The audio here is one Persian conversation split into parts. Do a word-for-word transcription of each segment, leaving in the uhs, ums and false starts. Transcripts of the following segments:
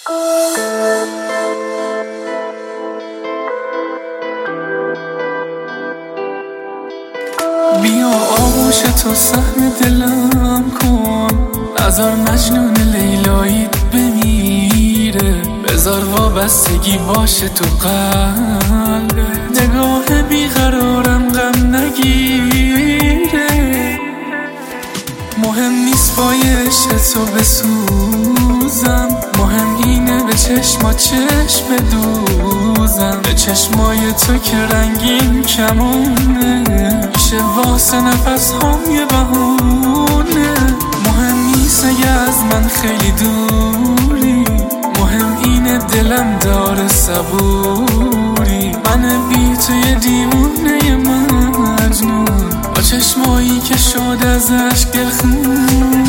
بیا آغوش تو سهم دلم کن، نذار مجنون لیلاییت بمیره، بذار وابستگی باشه تو قلب، نگاه بیقرارم غم نگیره. مهم نیست بایش تو بسوزم، مهم اینه به چشما چشم دوزم، به چشمای تو که رنگین کمونه، میشه واسه نفس هم یه بهونه. مهم نیست اگه از من خیلی دوری، مهم اینه دلم داره صبوری، من بی تو یه دیوونه مجنون، با چشمایی که شد از عشق گلخون.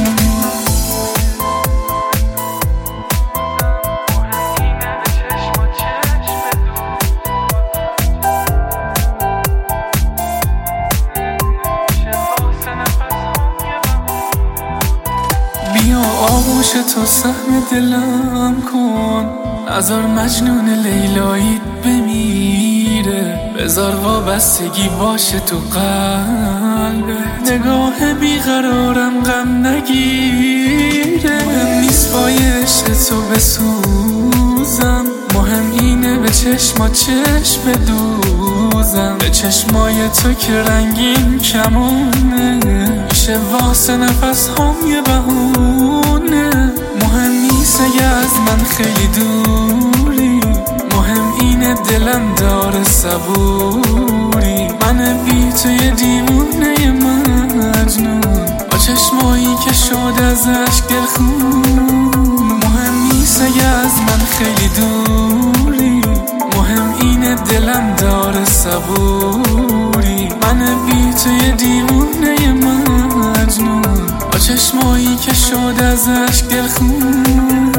بیا آغوش تو سهم دلم کن، نذار مجنون لیلاییت بمیره، بذار وابستگی باشه تو قلب، نگاه بیقرارم غم نگیره. مهم نیست بایش تو بسوزم، مهم اینه به چشما چشم دوزم، به چشمای تو که رنگین کمونه، میشه واسه نفس هم یه بهونه. مهم نیست اگه از من خیلی دوری، مهم اینه دلم داره صبوری، من بی تو یه دیوونه مجنون، با چشمایی که شد از عشق گلخون. مهم نیست اگه از من خیلی دوری، مهم اینه دلم داره صبوری، من بی تو یه دیوونه مجنون، با چشمایی که شد از عشق گلخون.